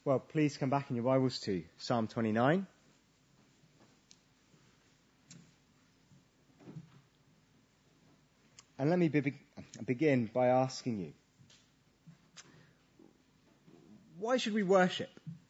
Well, please come back in your Bibles to Psalm 29. And let me begin by asking you, why should we worship?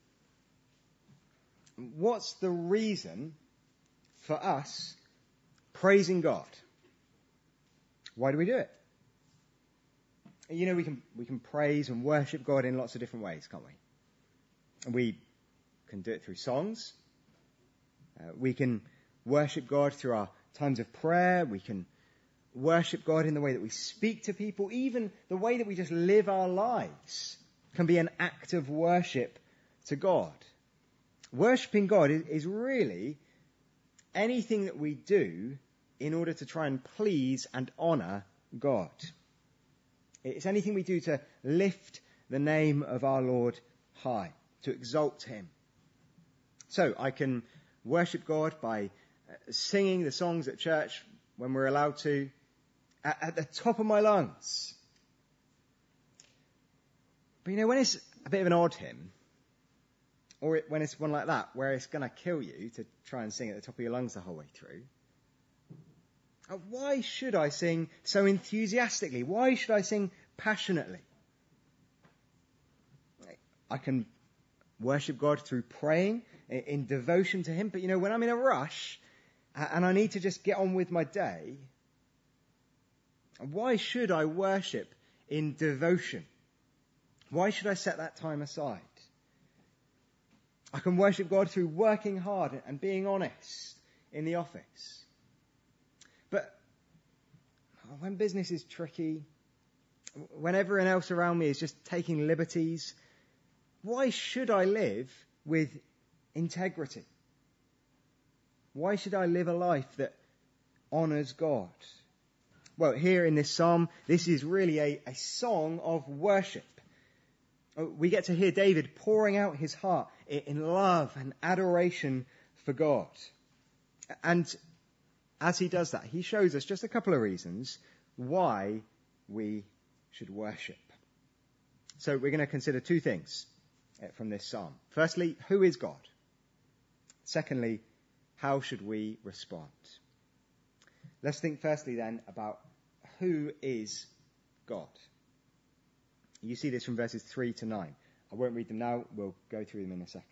What's the reason for us praising God? Why do we do it? You know, we can praise and worship God in lots of different ways, can't we? And we can do it through songs. We can worship God through our times of prayer. We can worship God in the way that we speak to people. Even the way that we just live our lives can be an act of worship to God. Worshipping God is really anything that we do in order to try and please and honour God. It's anything we do to lift the name of our Lord high, to exalt him. So I can worship God by singing the songs at church when we're allowed to, at the top of my lungs. But you know, when it's a bit of an odd hymn, or when it's one like that, where it's going to kill you to try and sing at the top of your lungs the whole way through, why should I sing so enthusiastically? Why should I sing passionately? I can worship God through praying in devotion to him. But you know, when I'm in a rush and I need to just get on with my day, why should I worship in devotion? Why should I set that time aside? I can worship God through working hard and being honest in the office. But when business is tricky, when everyone else around me is just taking liberties, why should I live with integrity? Why should I live a life that honours God? Well, here in this psalm, this is really a song of worship. We get to hear David pouring out his heart in love and adoration for God. And as he does that, he shows us just a couple of reasons why we should worship. So we're going to consider two things from this psalm. Firstly, who is God? Secondly, how should we respond? Let's think firstly then about who is God. You see this from verses 3 to 9. I won't read them now. We'll go through them in a second.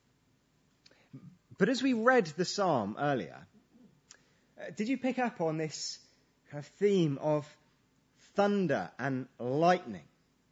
But as we read the psalm earlier, did you pick up on this kind of theme of thunder and lightning?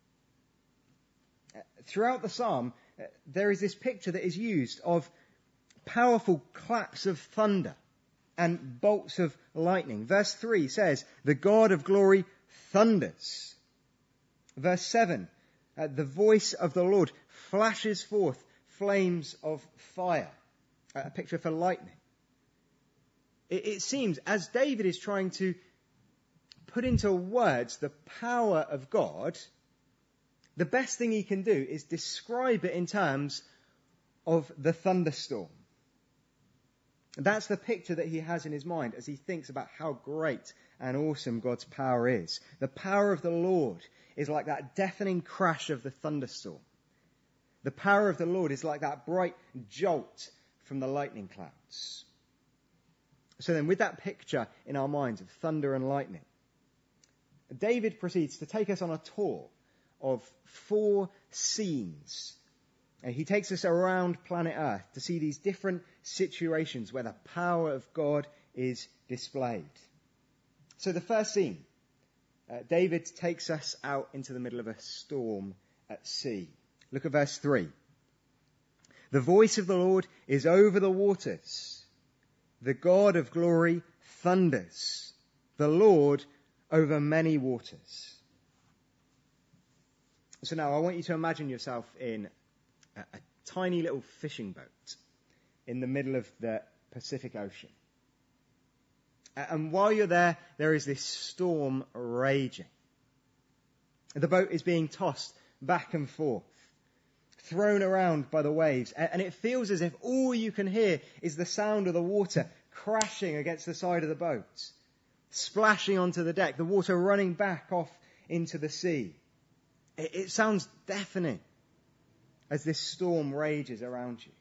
Throughout the psalm, there is this picture that is used of powerful claps of thunder and bolts of lightning. Verse 3 says, the God of glory thunders. Verse 7, the voice of the Lord flashes forth flames of fire. A picture for lightning. It seems, as David is trying to put into words the power of God, the best thing he can do is describe it in terms of the thunderstorm. That's the picture that he has in his mind as he thinks about how great and awesome God's power is. The power of the Lord is like that deafening crash of the thunderstorm. The power of the Lord is like that bright jolt from the lightning clouds. So then, with that picture in our minds of thunder and lightning, David proceeds to take us on a tour of 4 scenes. And he takes us around planet Earth to see these different situations where the power of God is displayed. So the first scene, David takes us out into the middle of a storm at sea. Look at verse 3. The voice of the Lord is over the waters. The God of glory thunders. The Lord over many waters. So now I want you to imagine yourself in a tiny little fishing boat in the middle of the Pacific Ocean. And while you're there, there is this storm raging. The boat is being tossed back and forth, thrown around by the waves, and it feels as if all you can hear is the sound of the water crashing against the side of the boat, splashing onto the deck, the water running back off into the sea. It sounds deafening. as this storm rages around you.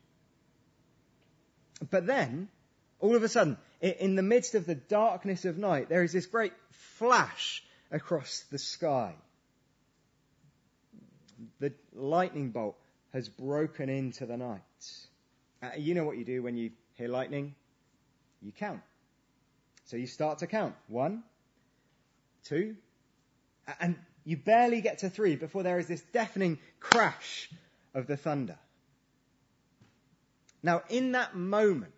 But then, all of a sudden, in the midst of the darkness of night, there is this great flash across the sky. The lightning bolt has broken into the night. You know what you do when you hear lightning? You count. So you start to count. 1, 2, and you barely get to 3 before there is this deafening crash of the thunder. Now, in that moment,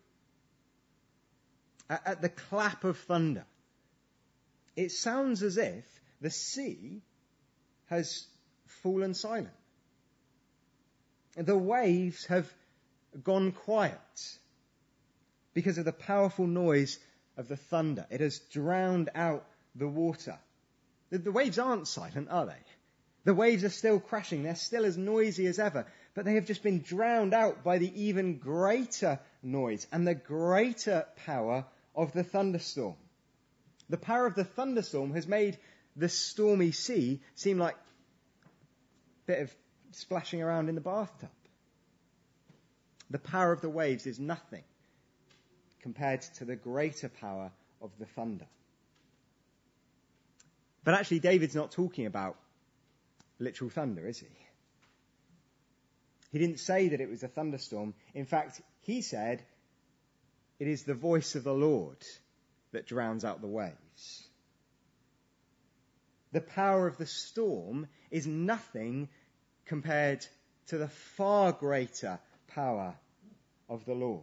at the clap of thunder, it sounds as if the sea has fallen silent. The waves have gone quiet because of the powerful noise of the thunder. It has drowned out the water. The waves aren't silent, are they? The waves are still crashing. They're still as noisy as ever, but they have just been drowned out by the even greater noise and the greater power of the thunderstorm. The power of the thunderstorm has made the stormy sea seem like a bit of splashing around in the bathtub. The power of the waves is nothing compared to the greater power of the thunder. But actually, David's not talking about literal thunder, is he? He didn't say that it was a thunderstorm. In fact, he said it is the voice of the Lord that drowns out the waves. The power of the storm is nothing compared to the far greater power of the Lord.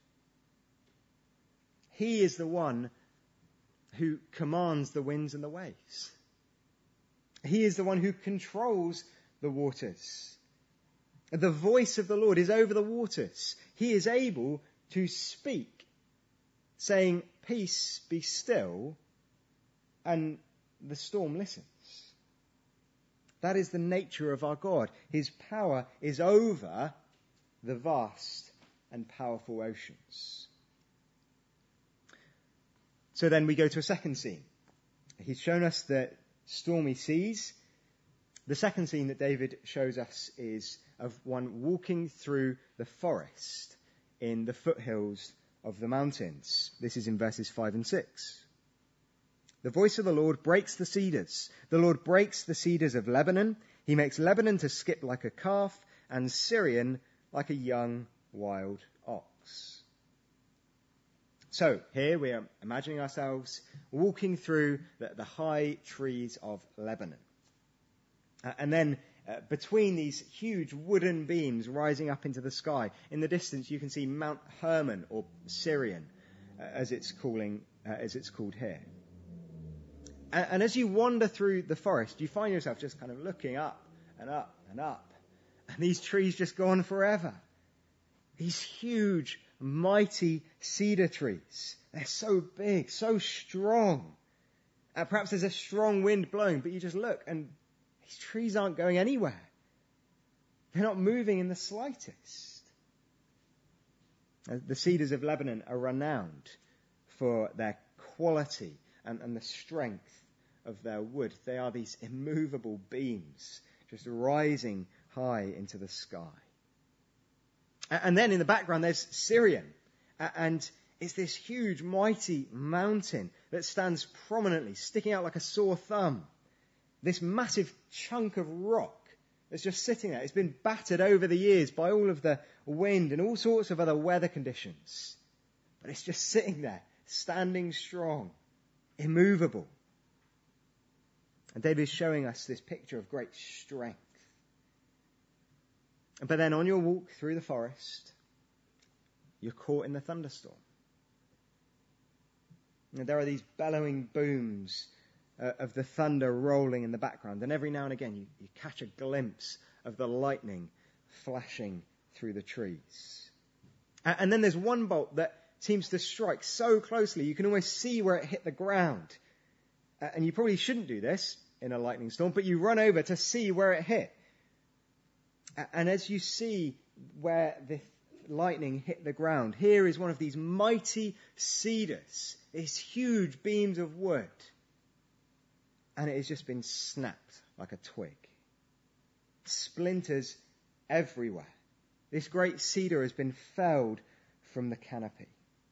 He is the one who commands the winds and the waves. He is the one who controls the waters. The voice of the Lord is over the waters. He is able to speak, saying, "Peace, be still," and the storm listens. That is the nature of our God. His power is over the vast and powerful oceans. So then we go to a second scene. He's shown us the stormy seas. The second scene that David shows us is of one walking through the forest in the foothills of the mountains. This is in verses 5 and 6. The voice of the Lord breaks the cedars. The Lord breaks the cedars of Lebanon. He makes Lebanon to skip like a calf and Syrian like a young wild ox. So here we are imagining ourselves walking through the high trees of Lebanon. And then between these huge wooden beams rising up into the sky, in the distance you can see Mount Hermon, or Syrian, as it's called here. And as you wander through the forest, you find yourself just kind of looking up and up and up. And these trees just go on forever. These huge, mighty cedar trees. They're so big, so strong. Perhaps there's a strong wind blowing, but you just look and these trees aren't going anywhere. They're not moving in the slightest. The cedars of Lebanon are renowned for their quality and the strength of their wood. They are these immovable beams just rising high into the sky. And then in the background there's Syrian, and it's this huge mighty mountain that stands prominently, sticking out like a sore thumb. This massive chunk of rock that's just sitting there. It's been battered over the years by all of the wind and all sorts of other weather conditions. But it's just sitting there, standing strong, immovable. And David is showing us this picture of great strength. But then on your walk through the forest, you're caught in the thunderstorm. And there are these bellowing booms of the thunder rolling in the background. And every now and again you catch a glimpse of the lightning flashing through the trees. And then there's one bolt that seems to strike so closely you can almost see where it hit the ground. And you probably shouldn't do this in a lightning storm, but you run over to see where it hit. And as you see where the lightning hit the ground, here is one of these mighty cedars, these huge beams of wood. And it has just been snapped like a twig. Splinters everywhere. This great cedar has been felled from the canopy.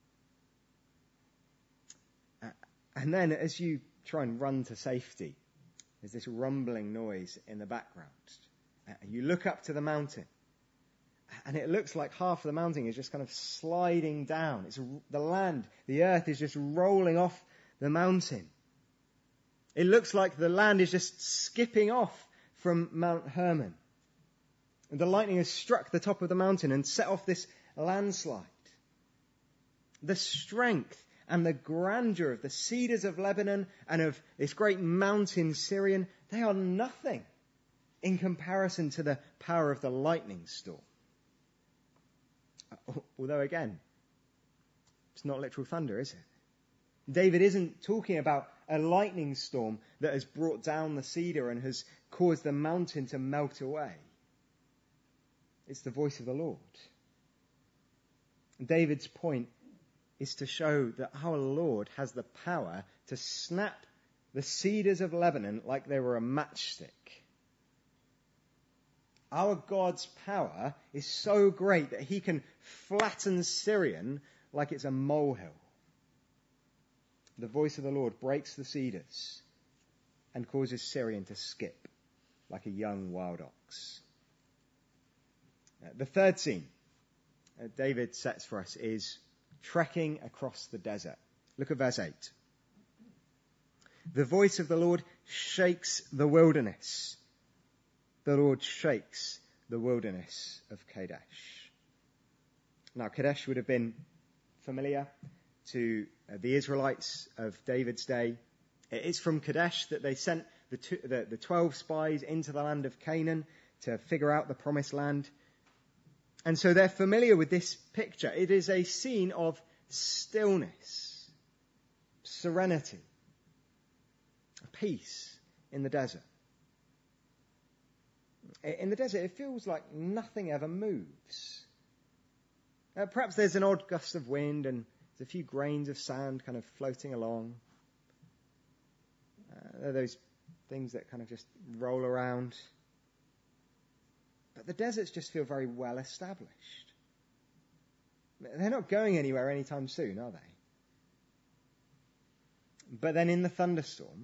And then as you try and run to safety, there's this rumbling noise in the background. You look up to the mountain, and it looks like half of the mountain is just kind of sliding down. The earth is just rolling off the mountain. It looks like the land is just skipping off from Mount Hermon. And the lightning has struck the top of the mountain and set off this landslide. The strength and the grandeur of the cedars of Lebanon and of this great mountain Sirion, they are nothing in comparison to the power of the lightning storm. Although again, it's not literal thunder, is it? David isn't talking about a lightning storm that has brought down the cedar and has caused the mountain to melt away. It's the voice of the Lord. David's point is to show that our Lord has the power to snap the cedars of Lebanon like they were a matchstick. Our God's power is so great that he can flatten Sirion like it's a molehill. The voice of the Lord breaks the cedars and causes Sirion to skip like a young wild ox. The third scene David sets for us is trekking across the desert. Look at verse 8. The voice of the Lord shakes the wilderness. The Lord shakes the wilderness of Kadesh. Now, Kadesh would have been familiar to the Israelites of David's day. It's from Kadesh that they sent the 12 spies into the land of Canaan to figure out the promised land. And so they're familiar with this picture. It is a scene of stillness, serenity, peace in the desert. In the desert, it feels like nothing ever moves. Perhaps there's an odd gust of wind and there's a few grains of sand kind of floating along. There are those things that kind of just roll around. But the deserts just feel very well established. They're not going anywhere anytime soon, are they? But then in the thunderstorm,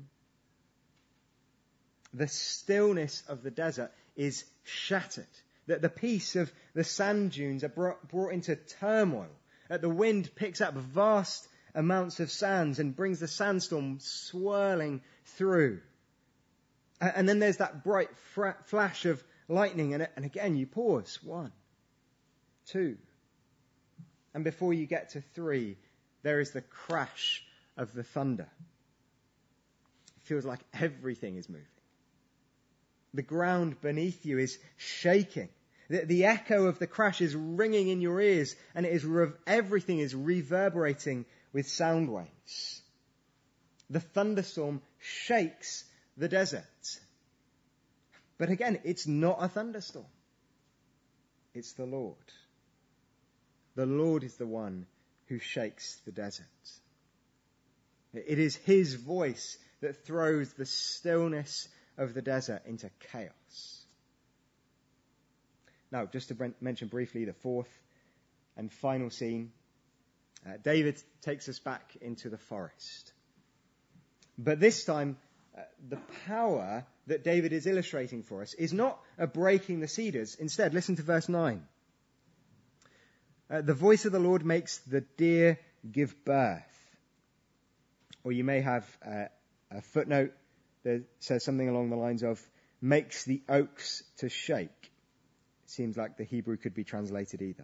the stillness of the desert is shattered. That the peace of the sand dunes are brought into turmoil. That the wind picks up vast amounts of sands and brings the sandstorm swirling through. And then there's that bright flash of lightning, and again you pause. 1, 2. And before you get to 3, there is the crash of the thunder. It feels like everything is moving. The ground beneath you is shaking. The echo of the crash is ringing in your ears, and everything is reverberating with sound waves. The thunderstorm shakes the desert. But again, it's not a thunderstorm. It's the Lord. The Lord is the one who shakes the desert. It is his voice that throws the stillness of the desert into chaos. Now, just to mention briefly the fourth and final scene, David takes us back into the forest. But this time, the power that David is illustrating for us is not a breaking the cedars. Instead, listen to verse 9. The voice of the Lord makes the deer give birth. Or you may have a footnote that says something along the lines of, makes the oaks to shake. It seems like the Hebrew could be translated either.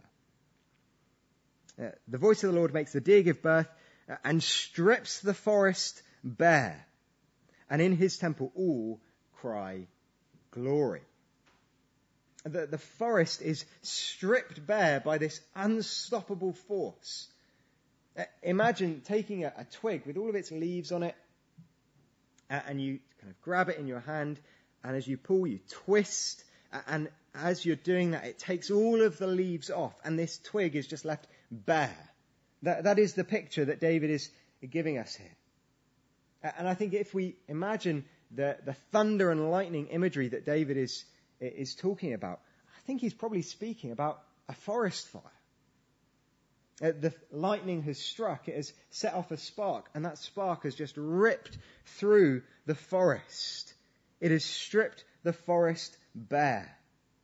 The voice of the Lord makes the deer give birth and strips the forest bare. And in his temple all cry, glory. The forest is stripped bare by this unstoppable force. Imagine taking a twig with all of its leaves on it, and you kind of grab it in your hand, and as you pull, you twist, and as you're doing that, it takes all of the leaves off, and this twig is just left bare. That is the picture that David is giving us here. And I think if we imagine the thunder and lightning imagery that David is talking about, I think he's probably speaking about a forest fire. The lightning has struck, it has set off a spark, and that spark has just ripped through the forest. It has stripped the forest bare.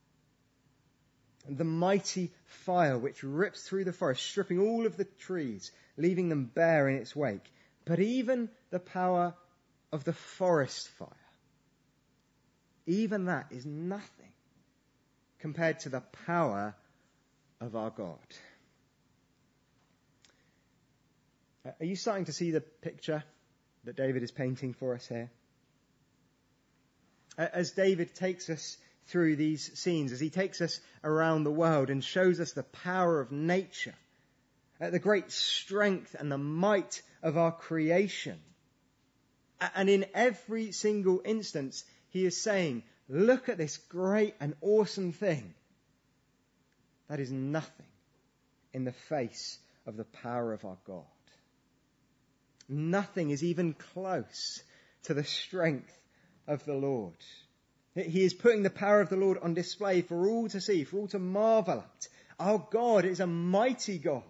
The mighty fire which rips through the forest, stripping all of the trees, leaving them bare in its wake. But even the power of the forest fire, even that is nothing compared to the power of our God. Are you starting to see the picture that David is painting for us here? As David takes us through these scenes, as he takes us around the world and shows us the power of nature, the great strength and the might of our creation. And in every single instance, he is saying, look at this great and awesome thing. That is nothing in the face of the power of our God. Nothing is even close to the strength of the Lord. He is putting the power of the Lord on display for all to see, for all to marvel at. Our God is a mighty God.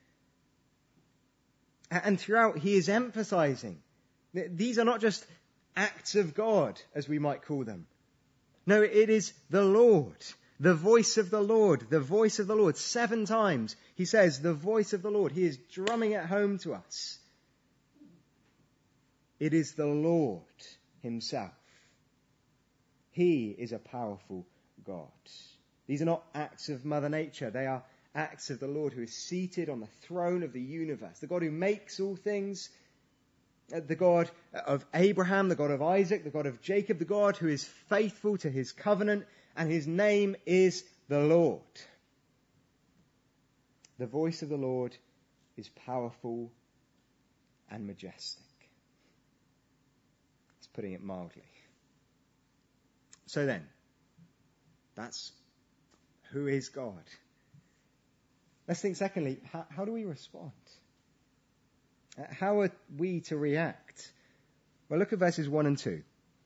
And throughout, he is emphasizing that these are not just acts of God, as we might call them. No, it is the Lord, the voice of the Lord, the voice of the Lord. 7 times he says, the voice of the Lord. He is drumming it home to us. It is the Lord himself. He is a powerful God. These are not acts of Mother Nature. They are acts of the Lord who is seated on the throne of the universe. The God who makes all things. The God of Abraham, the God of Isaac, the God of Jacob, the God who is faithful to his covenant, and his name is the Lord. The voice of the Lord is powerful and majestic. It's putting it mildly. So then, that's who is God. Let's think secondly, how do we respond? How are we to react? Well, look at verses 1 and 2.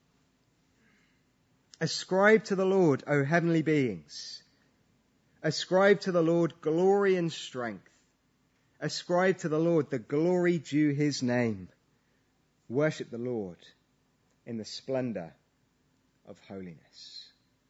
Ascribe to the Lord, O heavenly beings. Ascribe to the Lord glory and strength. Ascribe to the Lord the glory due his name. Worship the Lord in the splendor of holiness.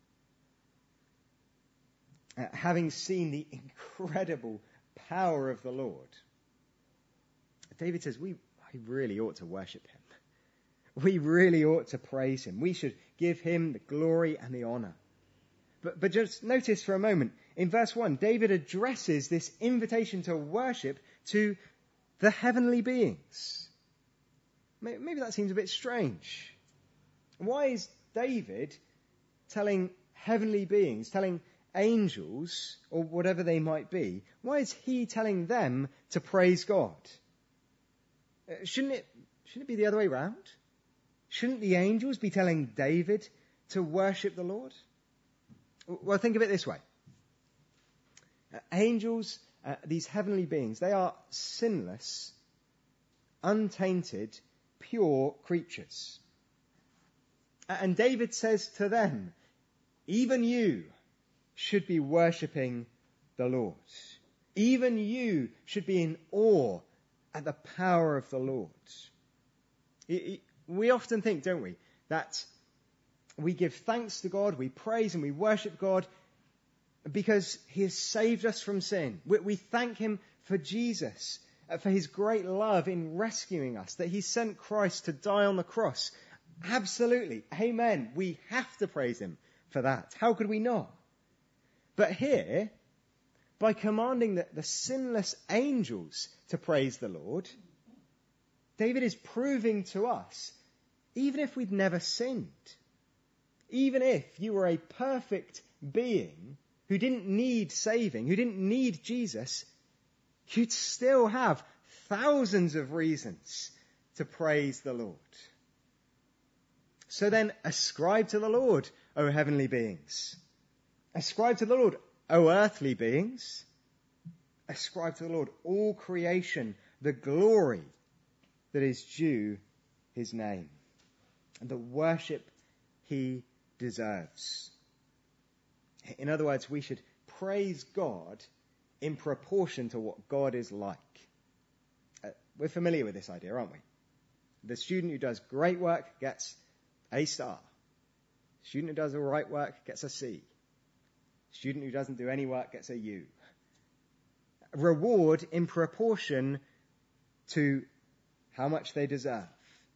Having seen the incredible power of the Lord, David says we really ought to worship him. We really ought to praise him. We should give him the glory and the honor. But just notice for a moment, in verse 1, David addresses this invitation to worship to the heavenly beings. Maybe that seems a bit strange. Why is David telling heavenly beings, telling angels, or whatever they might be, why is he telling them to praise God? Shouldn't it be the other way around? Shouldn't the angels be telling David to worship the Lord? Well, think of it this way. Angels, these heavenly beings, they are sinless, untainted, pure creatures. And David says to them, even you should be worshipping the Lord. Even you should be in awe at the power of the Lord. We often think, don't we, that we give thanks to God, we praise and we worship God because he has saved us from sin. We thank him for Jesus, for his great love in rescuing us, that he sent Christ to die on the cross. Absolutely. Amen. We have to praise him for that. How could we not? But here, by commanding the sinless angels to praise the Lord, David is proving to us, even if we'd never sinned, even if you were a perfect being who didn't need saving, who didn't need Jesus, you'd still have thousands of reasons to praise the Lord. So then, ascribe to the Lord, O heavenly beings. Ascribe to the Lord, O earthly beings. Ascribe to the Lord, all creation, the glory that is due his name, and the worship he deserves. In other words, we should praise God in proportion to what God is like. We're familiar with this idea, aren't we? The student who does great work gets a star. The student who does all right work gets a C. The student who doesn't do any work gets a U. Reward in proportion to how much they deserve.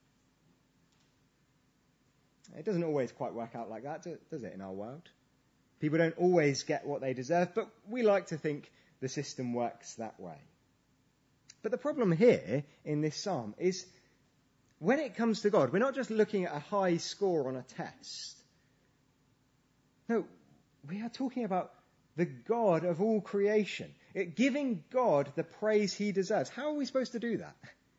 It doesn't always quite work out like that, does it, in our world? People don't always get what they deserve, but we like to think the system works that way. But the problem here in this psalm is when it comes to God, we're not just looking at a high score on a test. No, we are talking about the God of all creation, giving God the praise he deserves. How are we supposed to do that?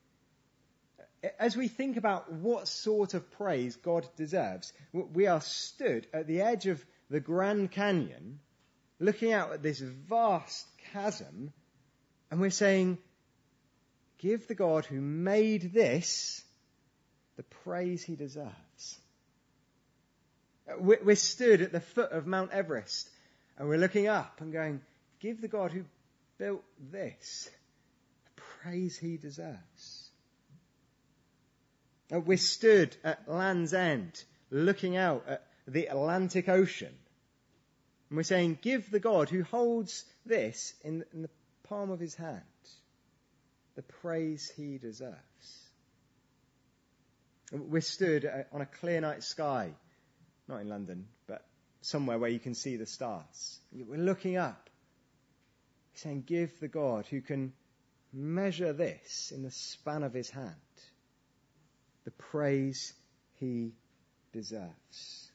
As we think about what sort of praise God deserves, we are stood at the edge of the Grand Canyon, looking out at this vast chasm, and we're saying, give the God who made this the praise he deserves. We're stood at the foot of Mount Everest, and we're looking up and going, give the God who built this the praise he deserves. We're stood at Land's End, looking out at the Atlantic Ocean. And we're saying, give the God who holds this in the palm of his hand the praise he deserves. We're stood on a clear night sky, not in London, but somewhere where you can see the stars. We're looking up, saying, give the God who can measure this in the span of his hand the praise he deserves.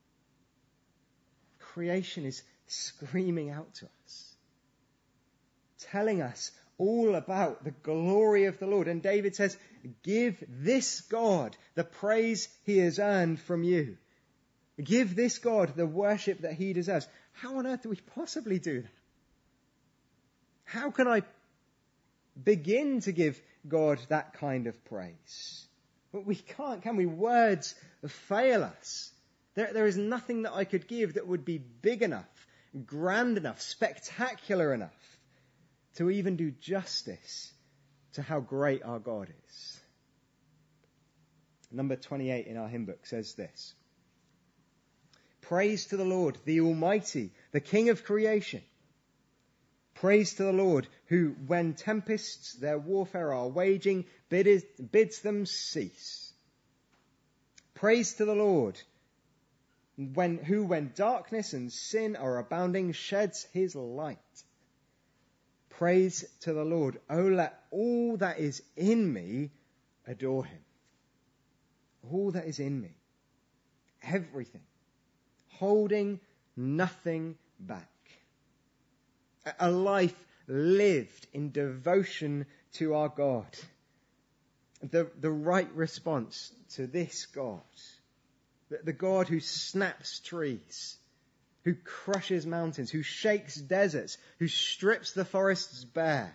Creation is screaming out to us, telling us all about the glory of the Lord. And David says, give this God the praise he has earned from you. Give this God the worship that he deserves. How on earth do we possibly do that? How can I begin to give God that kind of praise? But we can't, can we? Words fail us. There is nothing that I could give that would be big enough, grand enough, spectacular enough to even do justice to how great our God is. Number 28 in our hymn book says this: praise to the Lord, the Almighty, the King of creation. Praise to the Lord, who, when tempests their warfare are waging, bids them cease. Praise to the Lord, who, when darkness and sin are abounding, sheds his light. Praise to the Lord. Oh, let all that is in me adore him. All that is in me. Everything. Holding nothing back. A life lived in devotion to our God. The right response to this God. The God who snaps trees, who crushes mountains, who shakes deserts, who strips the forests bare.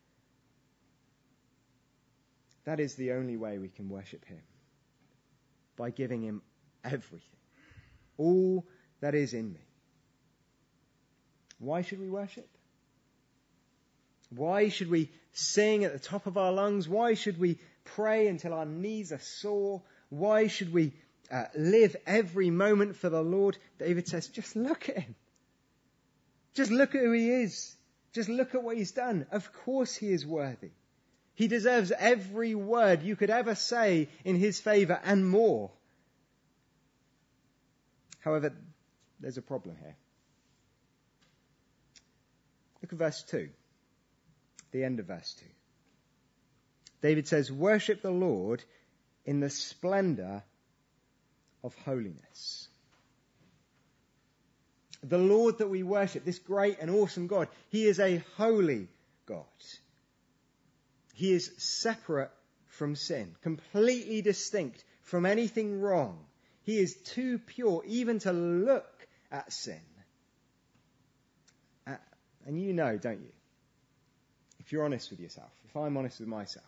That is the only way we can worship him. By giving him everything. All that is in me. Why should we worship? Why should we sing at the top of our lungs? Why should we pray until our knees are sore? Why should we live every moment for the Lord? David says, just look at him. Just look at who he is. Just look at what he's done. Of course he is worthy. He deserves every word you could ever say in his favour and more. However, there's a problem here. Look at verse 2. The end of verse 2. David says, worship the Lord in the splendour of holiness. The Lord that we worship, this great and awesome God, he is a holy God. He is separate from sin, completely distinct from anything wrong. He is too pure even to look at sin. And you know, don't you? If you're honest with yourself, if I'm honest with myself,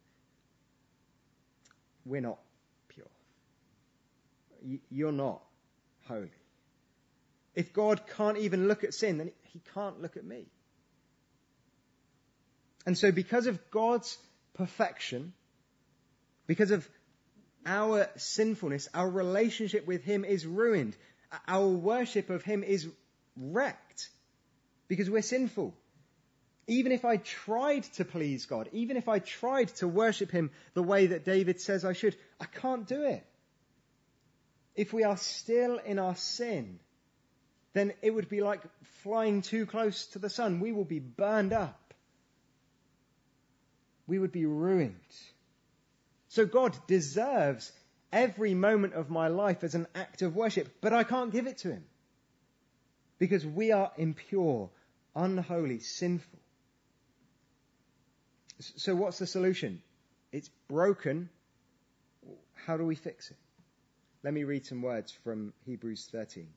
we're not pure. You're not holy. If God can't even look at sin, then he can't look at me. And so because of God's perfection, because of our sinfulness, our relationship with him is ruined. Our worship of him is wrecked because we're sinful. Even if I tried to please God, even if I tried to worship him the way that David says I should, I can't do it. If we are still in our sin, then it would be like flying too close to the sun. We will be burned up. We would be ruined. So God deserves every moment of my life as an act of worship, but I can't give it to him because we are impure, unholy, sinful. So what's the solution? It's broken. How do we fix it? Let me read some words from Hebrews 13.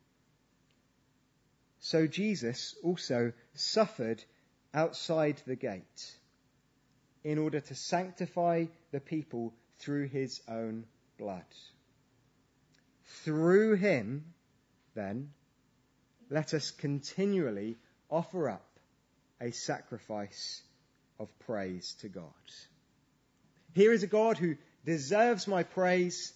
So Jesus also suffered outside the gate in order to sanctify the people through his own blood. Through him, then, let us continually offer up a sacrifice of praise to God. Here is a God who deserves my praise.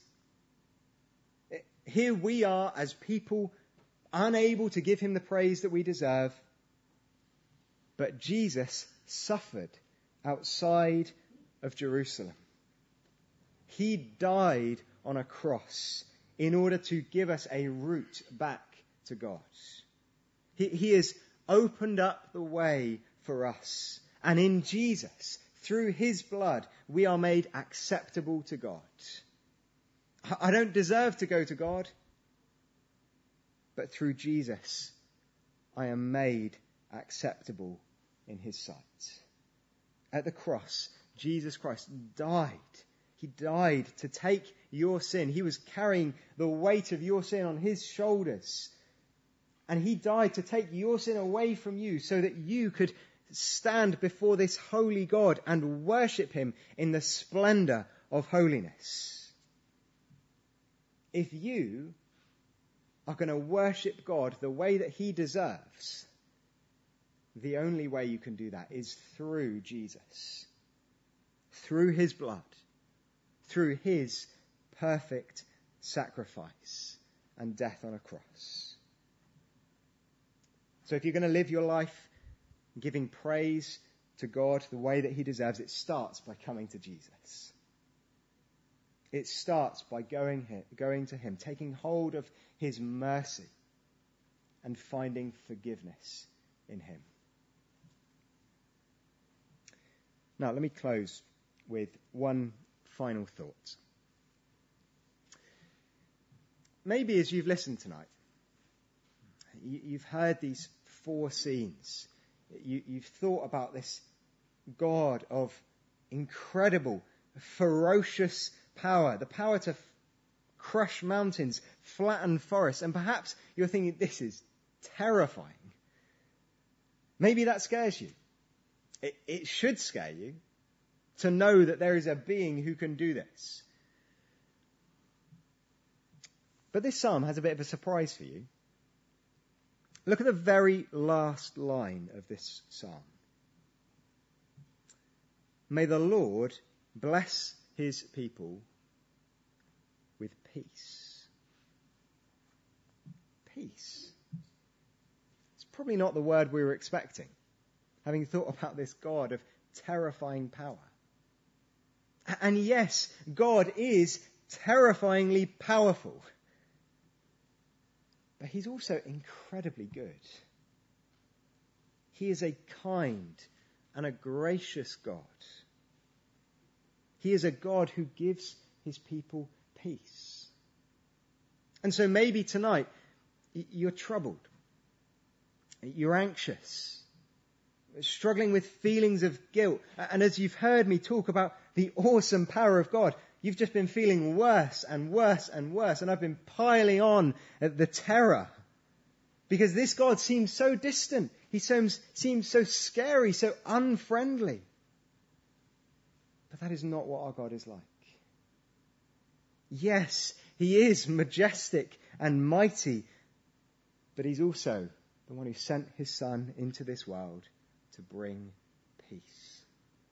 Here we are as people unable to give him the praise that we deserve. But Jesus suffered outside of Jerusalem. He died on a cross in order to give us a route back to God. He has opened up the way for us. And in Jesus, through his blood, we are made acceptable to God. I don't deserve to go to God, but through Jesus, I am made acceptable in his sight. At the cross, Jesus Christ died. He died to take your sin. He was carrying the weight of your sin on his shoulders. And he died to take your sin away from you so that you could stand before this holy God and worship him in the splendor of holiness. If you are going to worship God the way that he deserves, the only way you can do that is through Jesus, through his blood, through his perfect sacrifice and death on a cross. So if you're going to live your life giving praise to God the way that he deserves, it starts by coming to Jesus. It starts by going to him, taking hold of his mercy and finding forgiveness in him. Now, let me close with one final thought. Maybe as you've listened tonight, you've heard these four scenes. You've thought about this God of incredible, ferocious power, the power to crush mountains, flatten forests, and perhaps you're thinking, this is terrifying. Maybe that scares you. It should scare you to know that there is a being who can do this. But this psalm has a bit of a surprise for you. Look at the very last line of this psalm. May the Lord bless his people with peace. Peace. It's probably not the word we were expecting, having thought about this God of terrifying power. And yes, God is terrifyingly powerful. But he's also incredibly good. He is a kind and a gracious God. He is a God who gives his people peace. And so maybe tonight you're troubled. You're anxious. Struggling with feelings of guilt. And as you've heard me talk about the awesome power of God, you've just been feeling worse and worse and worse. And I've been piling on the terror. Because this God seems so distant. He seems so scary, so unfriendly. But that is not what our God is like. Yes, he is majestic and mighty. but he's also the one who sent his Son into this world to bring peace.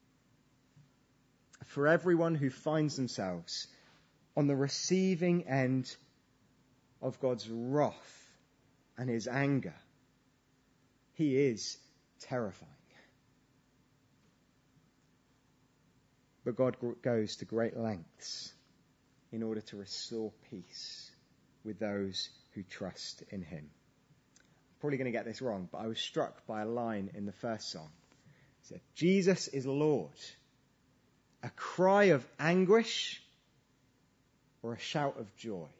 For everyone who finds themselves on the receiving end of God's wrath and his anger, he is terrifying. But God goes to great lengths in order to restore peace with those who trust in him. I'm probably going to get this wrong, but I was struck by a line in the first song. It said, "Jesus is Lord." A cry of anguish or a shout of joy?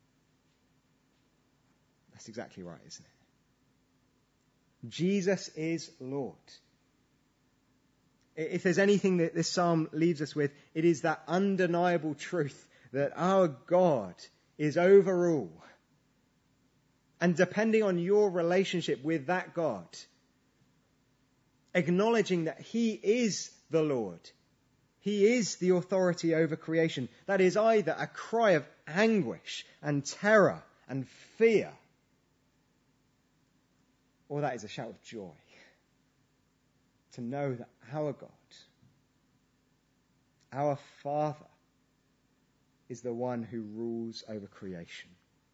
That's exactly right, isn't it? Jesus is Lord. If there's anything that this psalm leaves us with, it is that undeniable truth that our God is over all. And depending on your relationship with that God, acknowledging that he is the Lord, he is the authority over creation, that is either a cry of anguish and terror and fear, or that is a shout of joy. To know that our God, our Father, is the one who rules over creation.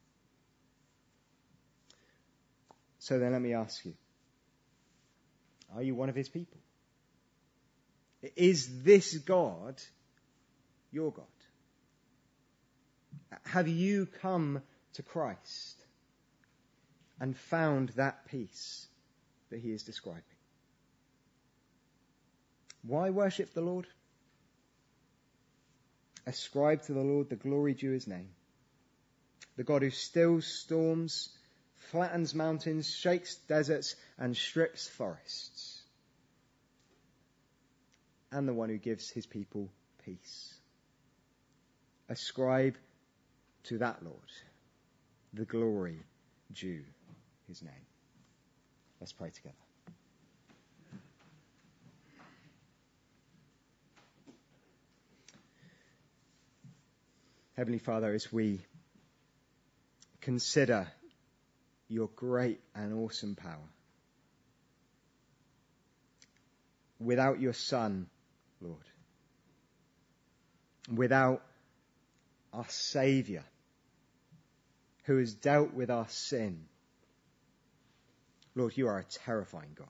So then let me ask you, are you one of his people? Is this God your God? Have you come to Christ and found that peace that he is describing? Why worship the Lord? Ascribe to the Lord the glory due his name. The God who stills storms, flattens mountains, shakes deserts, and strips forests. And the one who gives his people peace. Ascribe to that Lord the glory due his name. Let's pray together. Heavenly Father, as we consider your great and awesome power, without your Son, Lord, without our Saviour, who has dealt with our sin, Lord, you are a terrifying God.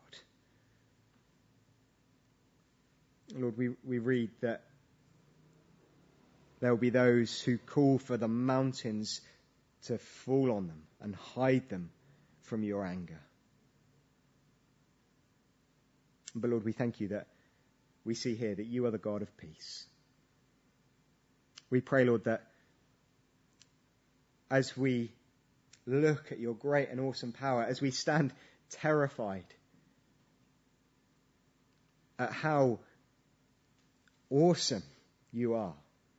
Lord, we read that there will be those who call for the mountains to fall on them and hide them from your anger. But Lord, we thank you that we see here that you are the God of peace. We pray, Lord, that as we look at your great and awesome power, as we stand terrified at how awesome you are,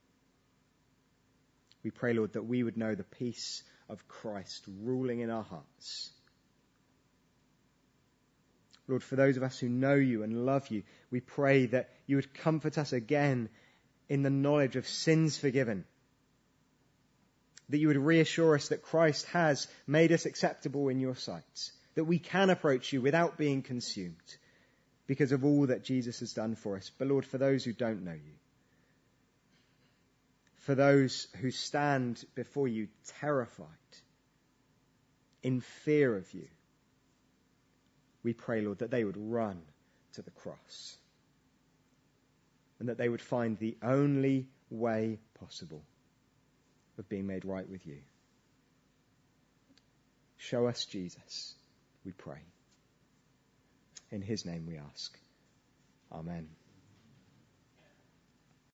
we pray, Lord, that we would know the peace of Christ ruling in our hearts. Lord, for those of us who know you and love you, we pray that you would comfort us again in the knowledge of sins forgiven. That you would reassure us that Christ has made us acceptable in your sight. That we can approach you without being consumed because of all that Jesus has done for us. But Lord, for those who don't know you, for those who stand before you terrified, in fear of you, we pray, Lord, that they would run to the cross and that they would find the only way possible of being made right with you. Show us Jesus, we pray. In his name we ask. Amen.